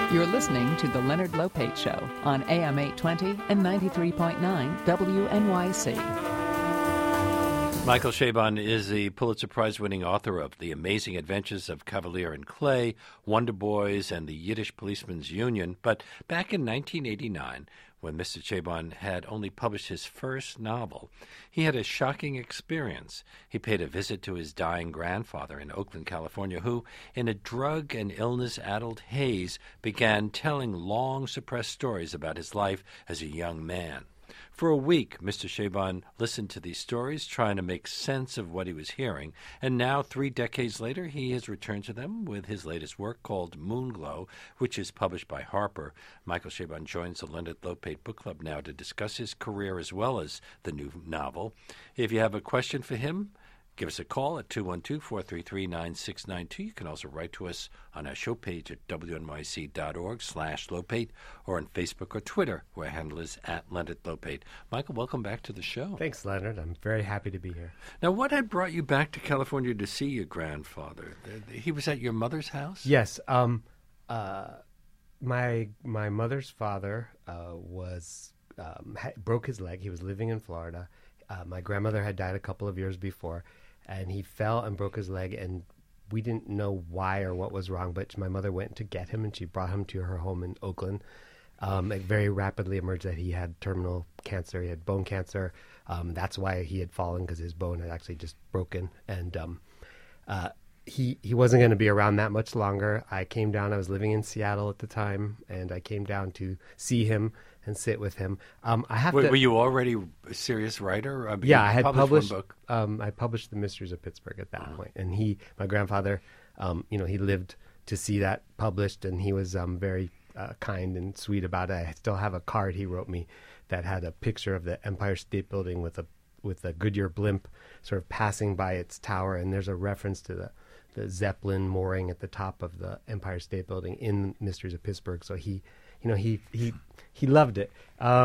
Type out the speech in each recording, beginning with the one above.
You're listening to The Leonard Lopate Show on AM 820 and 93.9 WNYC. Michael Chabon is the Pulitzer Prize-winning author of The Amazing Adventures of Kavalier and Clay, Wonder Boys, and the Yiddish Policeman's Union. But back in 1989, when Mr. Chabon had only published his first novel, he had a shocking experience. He paid a visit to his dying grandfather in Oakland, California, who, in a drug and illness-addled haze, began telling long-suppressed stories about his life as a young man. For a week, Mr. Chabon listened to these stories, trying to make sense of what he was hearing, and now, 3 decades later, he has returned to them with his latest work called Moonglow, which is published by Harper. Michael Chabon joins the Leonard Lopate Book Club now to discuss his career as well as the new novel. If you have a question for him, give us a call at 212-433-9692. You can also write to us on our show page at wnyc.org/Lopate or on Facebook or Twitter, where our handle is at Leonard Lopate. Michael, welcome back to the show. Thanks, Leonard. I'm very happy to be here. Now, what had brought you back to California to see your grandfather? He was at your mother's house? Yes. My mother's father broke his leg. He was living in Florida. My grandmother had died a couple of years before, and he fell and broke his leg, and we didn't know why or what was wrong, but my mother went to get him, and she brought him to her home in Oakland. It very rapidly emerged that he had terminal cancer. He had bone cancer. That's why he had fallen, because his bone had actually just broken, and he wasn't going to be around that much longer. I came down. I was living in Seattle at the time, and I came down to see him and sit with him. Were you already a serious writer? I had published one book. I published The Mysteries of Pittsburgh at that point. And my grandfather, he lived to see that published, and he was very kind and sweet about it. I still have a card he wrote me that had a picture of the Empire State Building with a Goodyear blimp sort of passing by its tower, and there's a reference to the Zeppelin mooring at the top of the Empire State Building in Mysteries of Pittsburgh. So he loved it.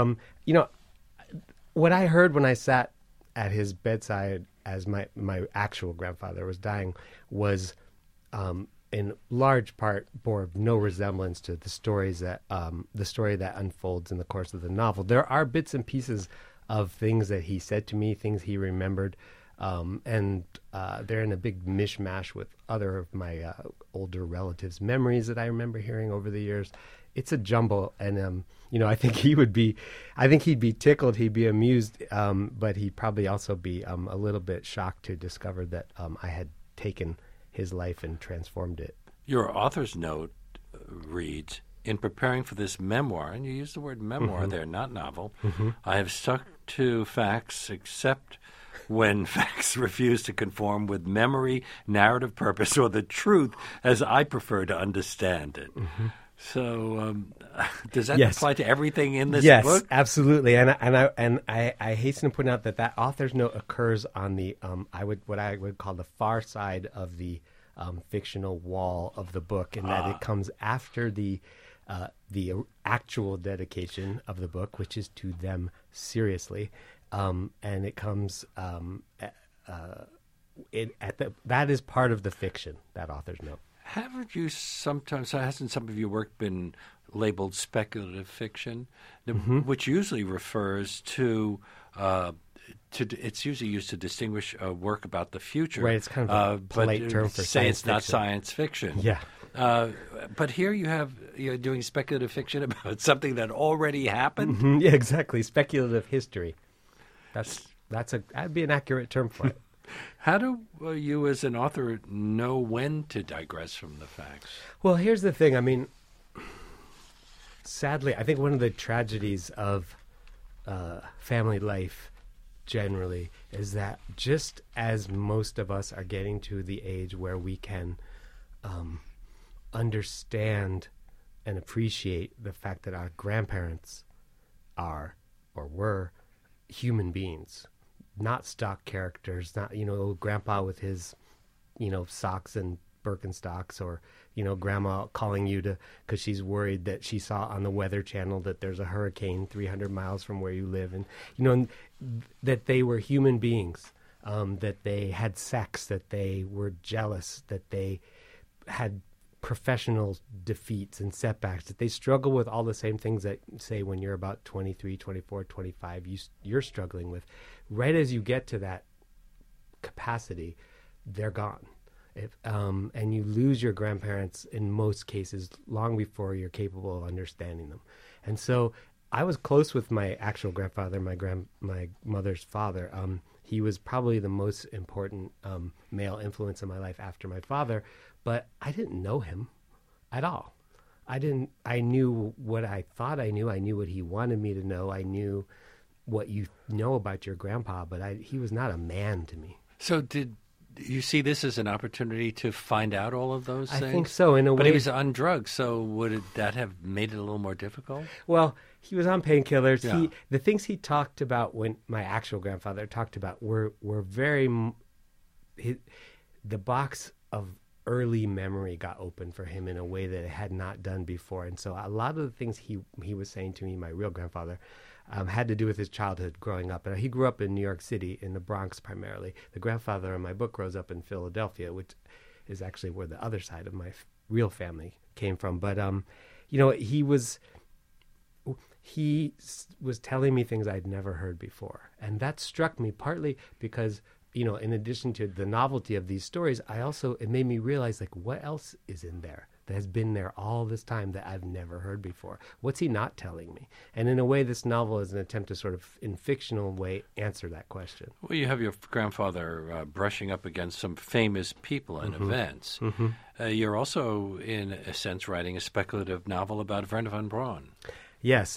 What I heard when I sat at his bedside as my actual grandfather was dying was, in large part, bore no resemblance to the story that unfolds in the course of the novel. There are bits and pieces of things that he said to me, things he remembered, and they're in a big mishmash with other of my older relatives' memories that I remember hearing over the years. It's a jumble, and I think he'd be tickled, he'd be amused, but he'd probably also be a little bit shocked to discover that I had taken his life and transformed it. Your author's note reads, "In preparing for this memoir," and you use the word memoir there, not novel, "I have stuck to facts except when facts refuse to conform with memory, narrative purpose, or the truth as I prefer to understand it." So does that apply to everything in this book? Yes, absolutely. And I hasten to point out that author's note occurs on the what I would call the far side of the fictional wall of the book, and that it comes after the actual dedication of the book, which is to them seriously, and it comes that is part of the fiction, that author's note. Hasn't some of your work been labeled speculative fiction, which usually refers to it's usually used to distinguish a work about the future. Right, it's kind of a polite term for say science it's not fiction. science fiction. Yeah. But here you're doing speculative fiction about something that already happened? Yeah, exactly. Speculative history. That'd be an accurate term for it. How do you as an author know when to digress from the facts? Well, here's the thing. I mean, sadly, I think one of the tragedies of family life generally is that just as most of us are getting to the age where we can understand and appreciate the fact that our grandparents are or were human beings, not stock characters, not, old grandpa with his, socks and Birkenstocks, or, grandma calling you because she's worried that she saw on the Weather Channel that there's a hurricane 300 miles from where you live. And, that they were human beings, that they had sex, that they were jealous, that they had professional defeats and setbacks, that they struggle with all the same things that, say, when you're about 23, 24, 25, you're struggling with. Right as you get to that capacity, they're gone. And you lose your grandparents in most cases long before you're capable of understanding them. And so I was close with my actual grandfather, my mother's father. He was probably the most important male influence in my life after my father, but I didn't know him at all. I knew what I thought I knew. I knew what he wanted me to know. I knew what you know about your grandpa, but he was not a man to me. So did you see this as an opportunity to find out all of those things? I think so, in a way. But he was on drugs, so would that have made it a little more difficult? Well, he was on painkillers. Yeah. The things he talked about, when my actual grandfather talked about, were very... the box of early memory got open for him in a way that it had not done before. And so a lot of the things he was saying to me, my real grandfather, had to do with his childhood growing up. And he grew up in New York City, in the Bronx primarily. The grandfather in my book grows up in Philadelphia, which is actually where the other side of my real family came from. But, he was telling me things I'd never heard before. And that struck me partly because, in addition to the novelty of these stories, it made me realize, like, what else is in there that has been there all this time that I've never heard before? What's he not telling me? And in a way, this novel is an attempt to sort of, in fictional way, answer that question. Well, you have your grandfather brushing up against some famous people and events. Mm-hmm. You're also, in a sense, writing a speculative novel about Wernher von Braun. Yes.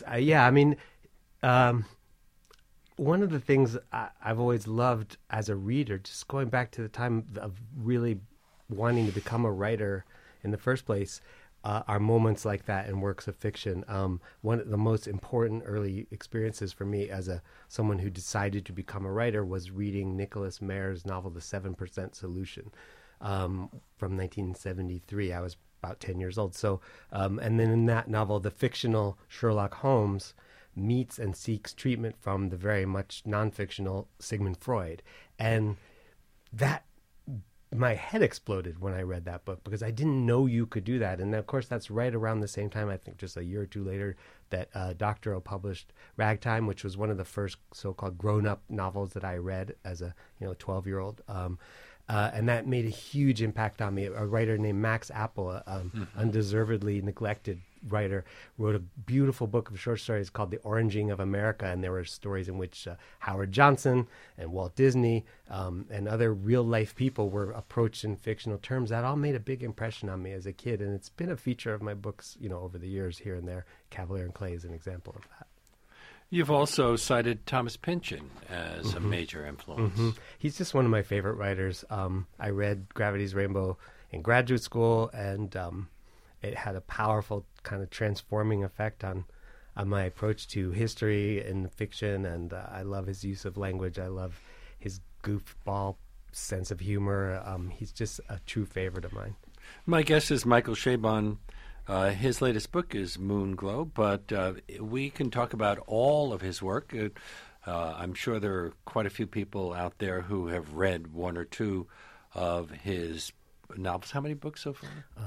One of the things I've always loved as a reader, just going back to the time of really wanting to become a writer in the first place, are moments like that in works of fiction. One of the most important early experiences for me as someone who decided to become a writer was reading Nicholas Mayer's novel, The 7% Solution, from 1973. I was about 10 years old. So, and then in that novel, the fictional Sherlock Holmes meets and seeks treatment from the very much non-fictional Sigmund Freud. And that, my head exploded when I read that book, because I didn't know you could do that. And of course, that's right around the same time, I think just a year or two later, that Doctorow published Ragtime, which was one of the first so-called grown-up novels that I read as a 12-year-old. And that made a huge impact on me. A writer named Max Appel, undeservedly neglected writer, wrote a beautiful book of short stories called The Oranging of America, and there were stories in which Howard Johnson and Walt Disney and other real-life people were approached in fictional terms. That all made a big impression on me as a kid, and it's been a feature of my books, over the years here and there. Cavalier and Clay is an example of that. You've also cited Thomas Pynchon as a major influence. Mm-hmm. He's just one of my favorite writers. I read Gravity's Rainbow in graduate school, and it had a powerful kind of transforming effect on my approach to history and fiction, and I love his use of language. I love his goofball sense of humor. He's just a true favorite of mine. My guest is Michael Chabon. His latest book is Moonglow, but we can talk about all of his work. I'm sure there are quite a few people out there who have read one or two of his novels. How many books so far?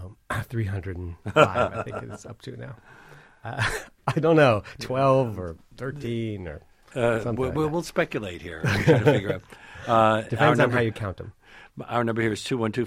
305, I think it's up to now. I don't know, 12 or 13 or something. We'll speculate here. I'm trying to figure out. Depends on how you count them. Our number here is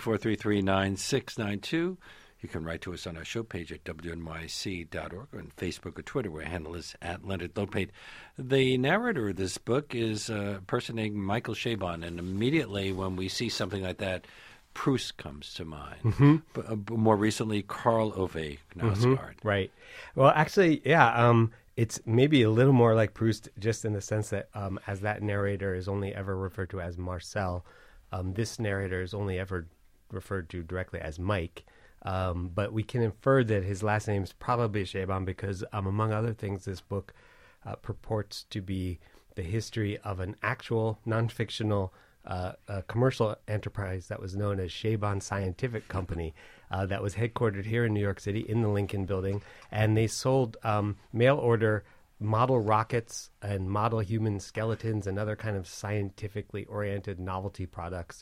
212-433-9692. You can write to us on our show page at wnyc.org, or on Facebook or Twitter, where our handle is at Leonard Lopate. The narrator of this book is a person named Michael Chabon, and immediately when we see something like that, Proust comes to mind. Mm-hmm. But more recently, Karl Ove Knausgaard. Mm-hmm. Right. Well, actually, yeah, it's maybe a little more like Proust, just in the sense that as that narrator is only ever referred to as Marcel, this narrator is only ever referred to directly as Mike. But we can infer that his last name is probably Chabon because, among other things, this book purports to be the history of an actual non-fictional commercial enterprise that was known as Chabon Scientific Company that was headquartered here in New York City in the Lincoln Building. And they sold mail-order model rockets and model human skeletons and other kind of scientifically oriented novelty products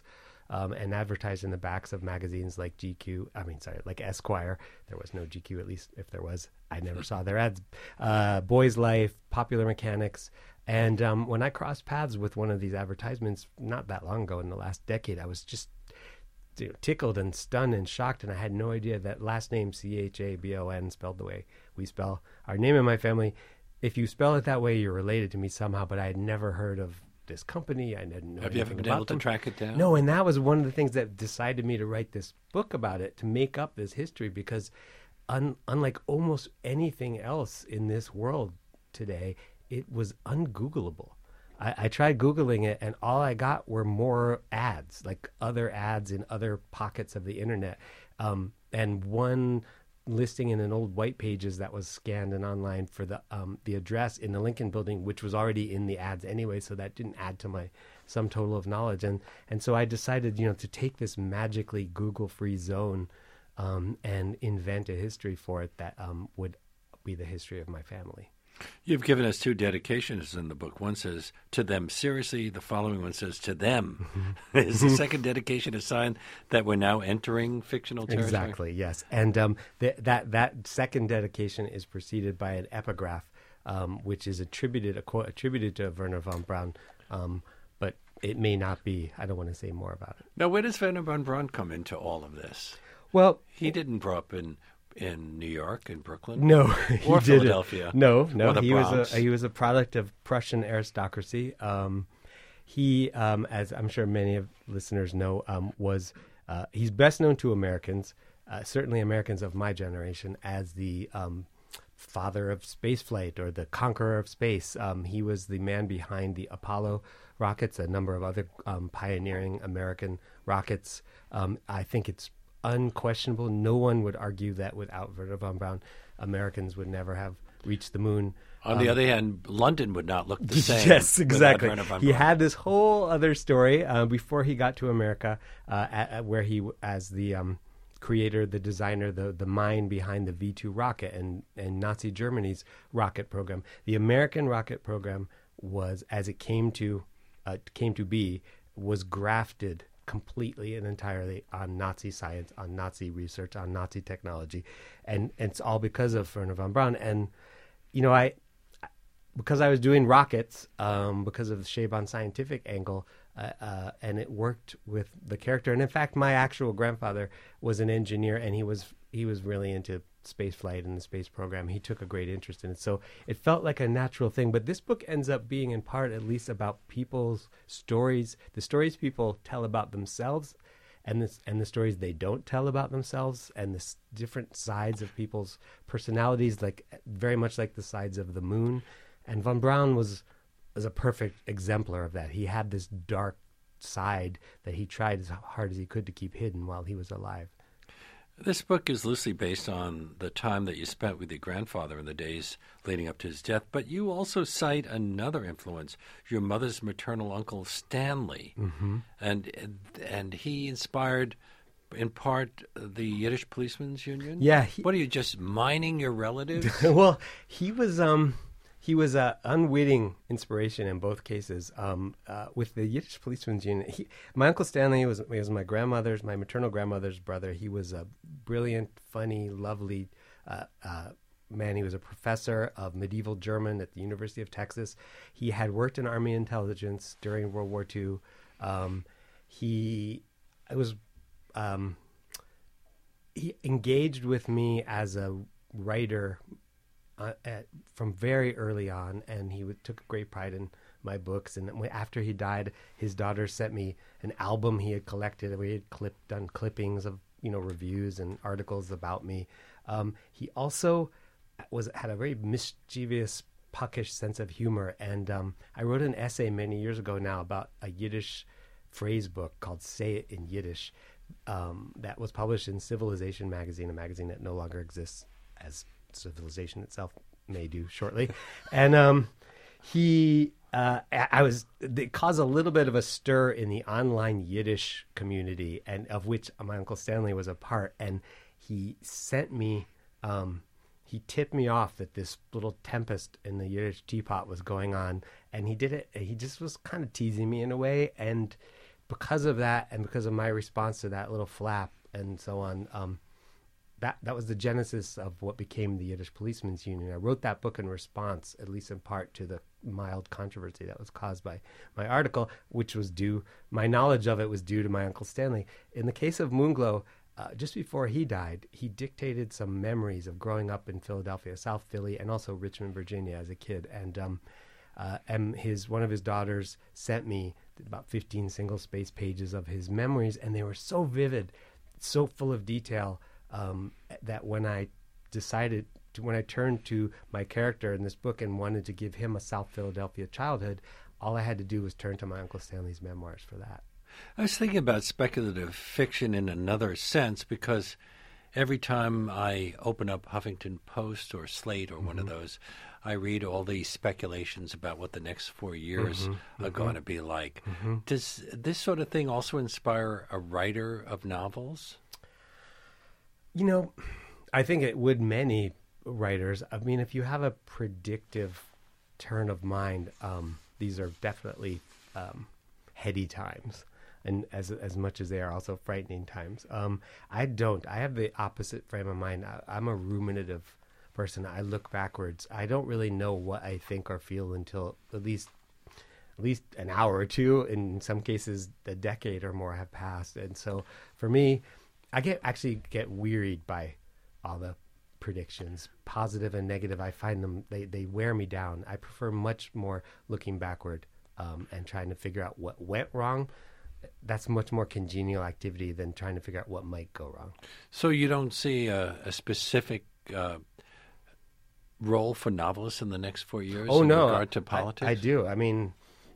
and advertised in the backs of magazines like like Esquire. There was no GQ, at least if there was, I never saw their ads. Boy's Life, Popular Mechanics. And when I crossed paths with one of these advertisements not that long ago in the last decade, I was just tickled and stunned and shocked, and I had no idea that last name Chabon, spelled the way we spell our name in my family. If you spell it that way, you're related to me somehow, but I had never heard of this company. I didn't know. Have you ever been able to track it down? No, and that was one of the things that decided me to write this book about it, to make up this history, because unlike almost anything else in this world today, it was ungoogleable. I tried Googling it, and all I got were more ads, like other ads in other pockets of the internet. And one listing in an old White Pages that was scanned and online for the address in the Lincoln Building, which was already in the ads anyway, so that didn't add to my sum total of knowledge. And so I decided, to take this magically Google-free zone and invent a history for it that would be the history of my family. You've given us two dedications in the book. One says, "To them seriously." The following one says, "To them." Is the second dedication a sign that we're now entering fictional territory? Exactly, yes. And that second dedication is preceded by an epigraph, which is a quote attributed to Wernher von Braun, but it may not be. I don't want to say more about it. Now, where does Wernher von Braun come into all of this? Well, he didn't grow up in New York, in Brooklyn? No, or Philadelphia? No. He was a product of Prussian aristocracy. He, as I'm sure many of listeners know, he's best known to Americans, certainly Americans of my generation, as the father of spaceflight or the conqueror of space. He was the man behind the Apollo rockets, a number of other pioneering American rockets. I think it's unquestionable. No one would argue that without Wernher von Braun, Americans would never have reached the moon. On the other hand, London would not look the same. Yes, exactly. Wernher von He Braun. had this whole other story before he got to America, where he, as the creator, the designer, the mind behind the V2 rocket and Nazi Germany's rocket program. The American rocket program was, as it came to be, was grafted completely and entirely on Nazi science, on Nazi research, on Nazi technology, and it's all because of Wernher von Braun. And because I was doing rockets, because of the Chabon scientific angle, and it worked with the character. And in fact, my actual grandfather was an engineer, and he was really into space flight and the space program. He took a great interest in it, so it felt like a natural thing. But this book ends up being, in part at least, about people's stories, the stories people tell about themselves, and the stories they don't tell about themselves, and the different sides of people's personalities, like very much like the sides of the moon. And von Braun was a perfect exemplar of that. He had this dark side that he tried as hard as he could to keep hidden while he was alive. This book is loosely based on the time that you spent with your grandfather in the days leading up to his death, but you also cite another influence, your mother's maternal uncle, Stanley. Mm-hmm. And he inspired, in part, the Yiddish Policemen's Union? Yeah. What are you, just mining your relatives? Well, he was an unwitting inspiration in both cases. With the Yiddish Policemen's Union, my Uncle Stanley was my maternal grandmother's brother. He was a brilliant, funny, lovely man. He was a professor of medieval German at the University of Texas. He had worked in Army intelligence during World War II. He engaged with me as a writer from very early on, and he took great pride in my books. And after he died, his daughter sent me an album he had collected. We had done clippings of reviews and articles about me. He also had a very mischievous, puckish sense of humor, and I wrote an essay many years ago now about a Yiddish phrase book called "Say It in Yiddish," that was published in Civilization magazine, a magazine that no longer exists, as Civilization itself may do shortly. And it caused a little bit of a stir in the online Yiddish community, and of which my Uncle Stanley was a part. And he sent me, he tipped me off that this little tempest in the Yiddish teapot was going on, and he did it. He just was kind of teasing me in a way, and because of that, and because of my response to that little flap and so on, that was the genesis of what became the Yiddish Policemen's Union. I wrote that book in response, at least in part, to the mild controversy that was caused by my article, which was my knowledge of it was due to my Uncle Stanley. In the case of Moonglow, just before he died, he dictated some memories of growing up in Philadelphia, South Philly, and also Richmond, Virginia as a kid. And one of his daughters sent me about 15 single-space pages of his memories, and they were so vivid, so full of detail, that when I turned to my character in this book and wanted to give him a South Philadelphia childhood, all I had to do was turn to my Uncle Stanley's memoirs for that. I was thinking about speculative fiction in another sense, because every time I open up Huffington Post or Slate or one of those, I read all these speculations about what the next 4 years are going to be like. Does this sort of thing also inspire a writer of novels? I think it would many writers. I mean, if you have a predictive turn of mind, these are definitely heady times, and as much as they are also frightening times. I don't. I have the opposite frame of mind. I'm a ruminative person. I look backwards. I don't really know what I think or feel until at least an hour or two. In some cases, a decade or more have passed. And so for me, I actually get wearied by all the predictions, positive and negative. I find them, they wear me down. I prefer much more looking backward and trying to figure out what went wrong. That's much more congenial activity than trying to figure out what might go wrong. So you don't see a specific role for novelists in the next 4 years in regard to politics? I do. I mean,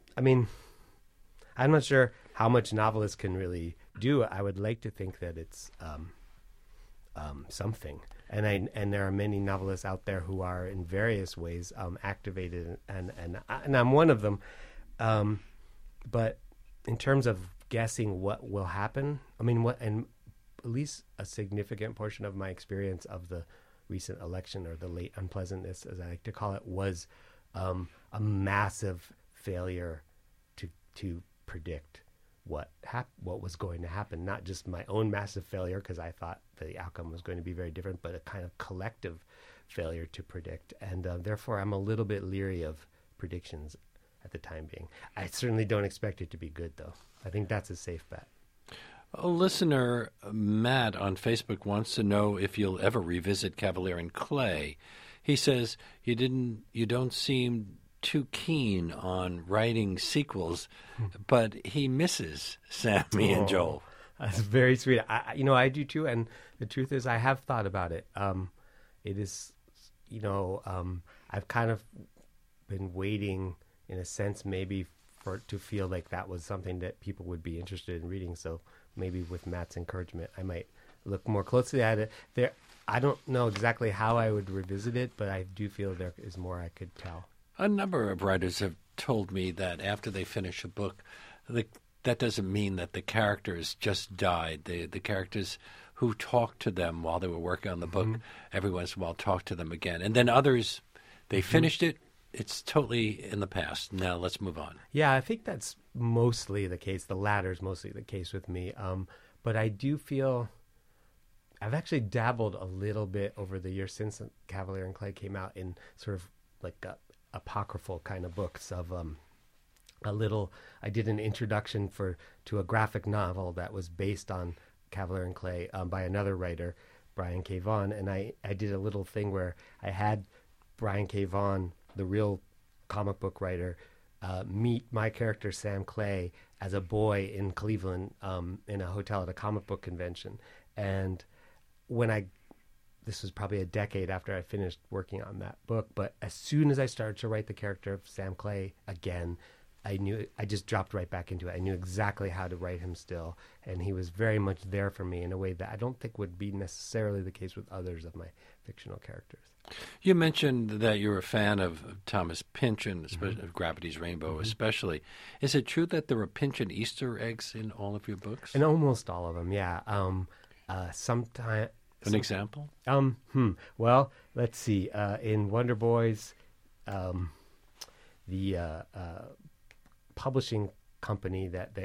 I'm not sure how much novelists can really do. I would like to think that it's something. And there are many novelists out there who are in various ways activated, and I'm one of them. But in terms of guessing what will happen, and at least a significant portion of my experience of the recent election, or the late unpleasantness, as I like to call it, was a massive failure to predict what was going to happen. Not just my own massive failure, because I thought the outcome was going to be very different, but a kind of collective failure to predict. And therefore, I'm a little bit leery of predictions at the time being. I certainly don't expect it to be good, though. I think that's a safe bet. A listener, Matt, on Facebook wants to know if you'll ever revisit Cavalier and Clay. He says you don't seem too keen on writing sequels, but he misses Sammy and Joel. That's very sweet. I do too, and the truth is I have thought about it. It is, I've kind of been waiting, in a sense, maybe to feel like that was something that people would be interested in reading. So maybe with Matt's encouragement, I might look more closely at it. I don't know exactly how I would revisit it, but I do feel there is more I could tell. A number of writers have told me that after they finish a book, that doesn't mean that the characters just died. The characters who talked to them while they were working on the book, every once in a while talk to them again. And then others, they finished it. It's totally in the past. Now let's move on. Yeah, I think that's mostly the case. The latter is mostly the case with me. But I do feel I've actually dabbled a little bit over the years since Cavalier and Clay came out in sort of like apocryphal kind of books of I did an introduction to a graphic novel that was based on Cavalier and Clay by another writer, Brian K. Vaughan, and I did a little thing where I had Brian K. Vaughan, the real comic book writer, meet my character Sam Clay as a boy in Cleveland in a hotel at a comic book convention. And this was probably a decade after I finished working on that book, but as soon as I started to write the character of Sam Clay again, I just dropped right back into it. I knew exactly how to write him still, and he was very much there for me in a way that I don't think would be necessarily the case with others of my fictional characters. You mentioned that you're a fan of Thomas Pynchon, especially of Gravity's Rainbow especially. Is it true that there are Pynchon Easter eggs in all of your books? In almost all of them, yeah. An example? Well, let's see. In Wonder Boys, the publishing company that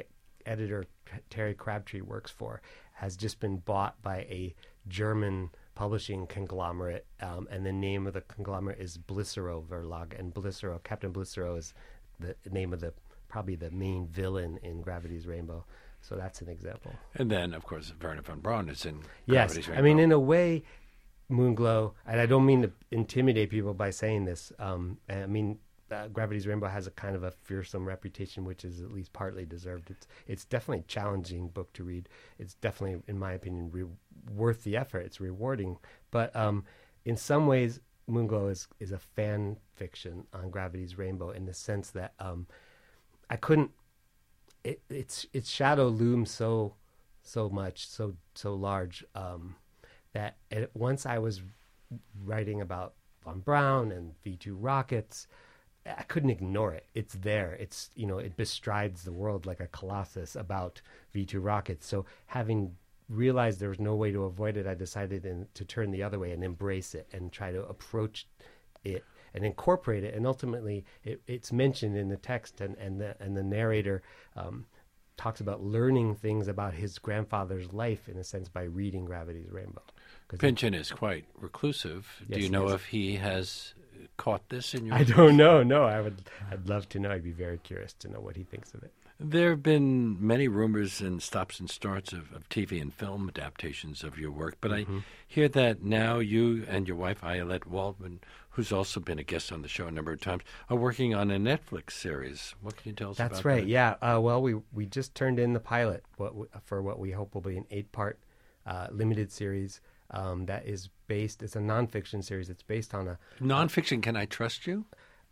editor Terry Crabtree works for has just been bought by a German publishing conglomerate, and the name of the conglomerate is Blicero Verlag, and Captain Blicero is the name of probably the main villain in Gravity's Rainbow. So that's an example. And then, of course, Werner von Braun is in Yes, Gravity's Rainbow. I mean, in a way, Moonglow, and I don't mean to intimidate people by saying this, Gravity's Rainbow has a kind of a fearsome reputation, which is at least partly deserved. It's definitely a challenging book to read. It's definitely, in my opinion, worth the effort. It's rewarding. But in some ways, Moonglow is a fan fiction on Gravity's Rainbow in the sense that I couldn't. Its shadow looms so much, so large, that once I was writing about von Braun and V2 rockets, I couldn't ignore it. It's there. It's, it bestrides the world like a colossus about V2 rockets. So having realized there was no way to avoid it, I decided to turn the other way and embrace it and try to approach it and incorporate it. And ultimately, it's mentioned in the text, and the narrator talks about learning things about his grandfather's life, in a sense, by reading Gravity's Rainbow. Pynchon is quite reclusive. Yes, do you know if he has caught this in your... I don't know. No, I'd love to know. I'd be very curious to know what he thinks of it. There have been many rumors and stops and starts of TV and film adaptations of your work, but I hear that now you and your wife, Ayelet Waldman, who's also been a guest on the show a number of times, are working on a Netflix series. What can you tell us about that? That's right, yeah. Well, we just turned in the pilot for what we hope will be an 8-part limited series that is based, it's a nonfiction series. It's based on a... Nonfiction, can I trust you?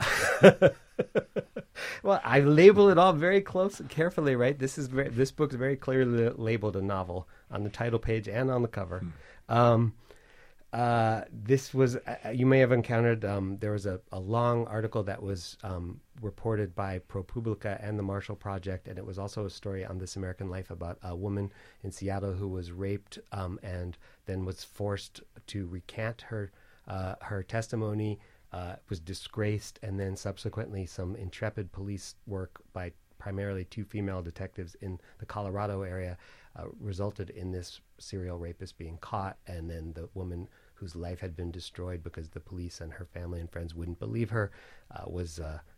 Well, I label it all very close and carefully, right? This book's very clearly labeled a novel on the title page and on the cover. This was, you may have encountered, there was a long article that was reported by ProPublica and the Marshall Project, and it was also a story on This American Life about a woman in Seattle who was raped and then was forced to recant her testimony, was disgraced, and then subsequently some intrepid police work by primarily 2 female detectives in the Colorado area resulted in this serial rapist being caught, and then the woman whose life had been destroyed because the police and her family and friends wouldn't believe her was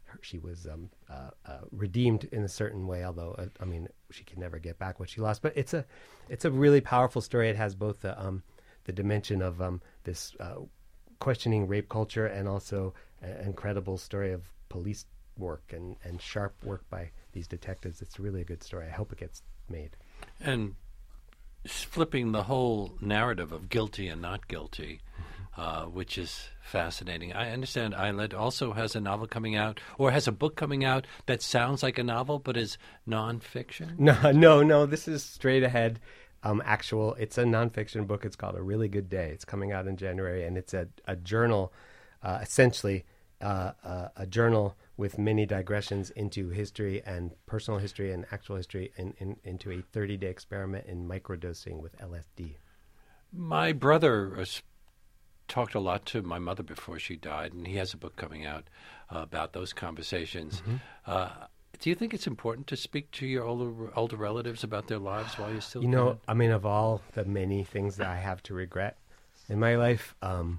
redeemed in a certain way, although she can never get back what she lost. But it's a really powerful story. It has both the dimension of this questioning rape culture and also an incredible story of police work and sharp work by these detectives. It's really a good story. I hope it gets made. And flipping the whole narrative of guilty and not guilty, which is fascinating. I understand Ayelet also has a novel coming out, or has a book coming out that sounds like a novel but is nonfiction? No. This is straight ahead. It's a nonfiction book. It's called A Really Good Day. It's coming out in January, and it's a journal, essentially a journal with many digressions into history and personal history and actual history into a 30-day experiment in microdosing with LSD. My brother talked a lot to my mother before she died, and he has a book coming out about those conversations. Do you think it's important to speak to your older relatives about their lives while you're still dead? Of all the many things that I have to regret in my life,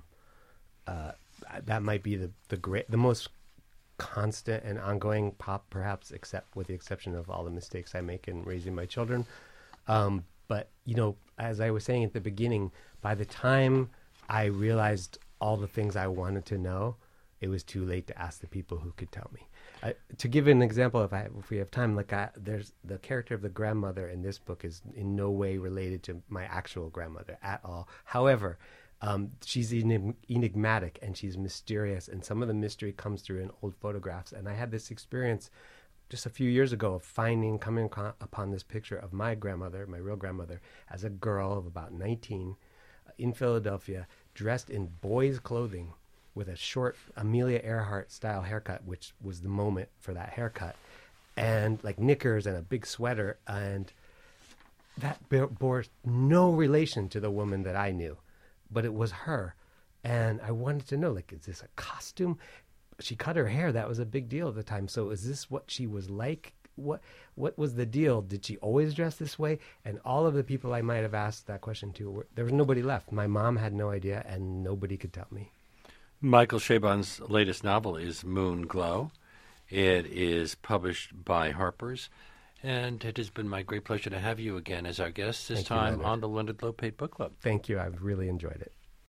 that might be the most constant and ongoing perhaps, except with the exception of all the mistakes I make in raising my children. But as I was saying at the beginning, by the time I realized all the things I wanted to know, it was too late to ask the people who could tell me. To give an example, if we have time, there's the character of the grandmother in this book is in no way related to my actual grandmother at all. However, she's enigmatic and she's mysterious, and some of the mystery comes through in old photographs. And I had this experience just a few years ago of coming upon this picture of my grandmother, my real grandmother, as a girl of about 19 in Philadelphia, dressed in boys' clothing, with a short Amelia Earhart style haircut, which was the moment for that haircut, and like knickers and a big sweater. And that bore no relation to the woman that I knew, but it was her. And I wanted to know, is this a costume? She cut her hair. That was a big deal at the time. So is this what she was like what was the deal? Did she always dress this way? And all of the people I might have asked that question to, there was nobody left. My mom had no idea, and nobody could tell me. Michael Chabon's latest novel is Moon Glow. It is published by Harper's, and it has been my great pleasure to have you again as our guest, this time on the Leonard Lopate Book Club. Thank you. I've really enjoyed it.